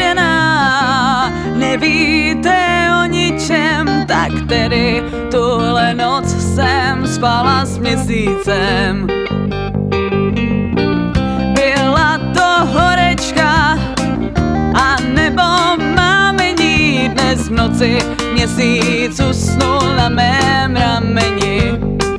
zkažená. Nevíte o ničem, tak tedy tuhle noc jsem spala s měsícem. Byla to horečka, a nebo mámení. Dnes v noci měsíc usnul na mém rameni.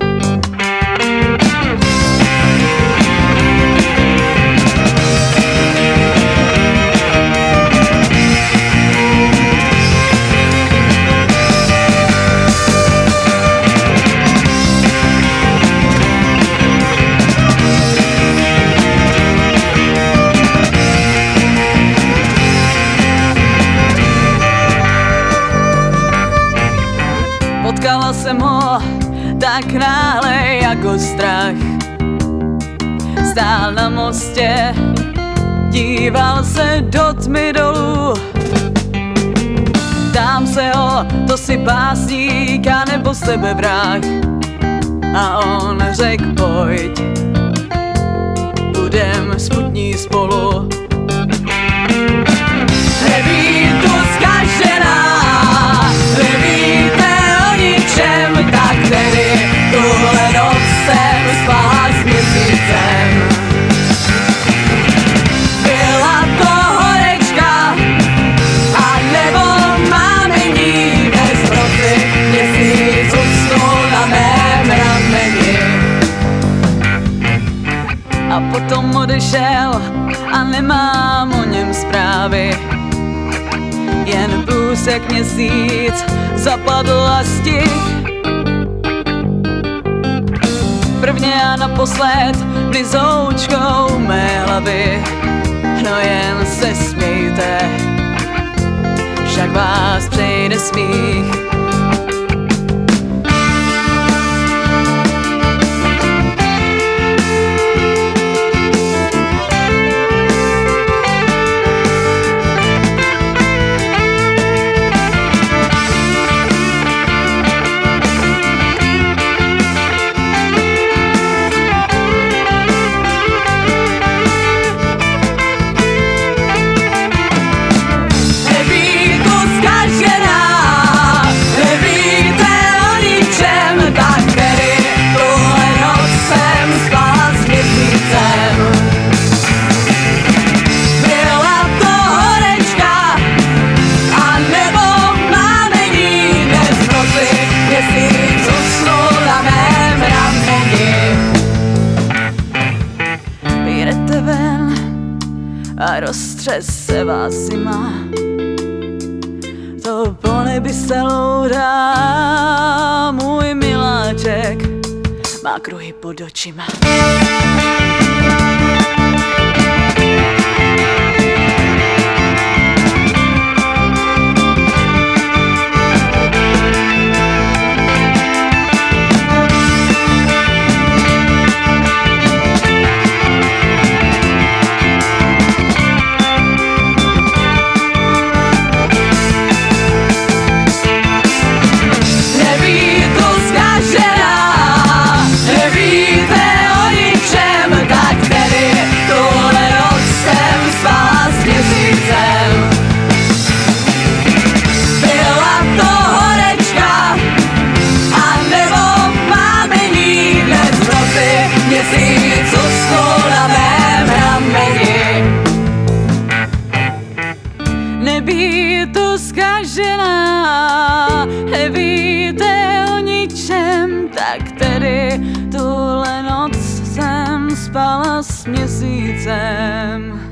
Potkala jsem ho tak náhle jako strach. Stál na mostě, díval se do tmy dolů. Ptám se ho, to si básník a nebo sebevrah. A on řekl, pojď, budem smutní spolu. Neví tu zkažená, nevíte o ničem, tak tedy tuhle noc jsem spala s měsícem. Byla to horečka, a nebo mámení. Dnes v noci měsíc usnul na mém rameni. A potom odešel a nemám o něm zprávy. Jen průsek měsíc zapadl a stih. Prvně a naposled blizoučkou mé hlavy. No jen se smějte, však vás přejde smích. A roztřes se vás zima, to po nebi se loudá. Můj miláček má kruhy pod očima. Nebýt zkažená, nevíte o ničem, tak tedy tuhle noc jsem spala s měsícem.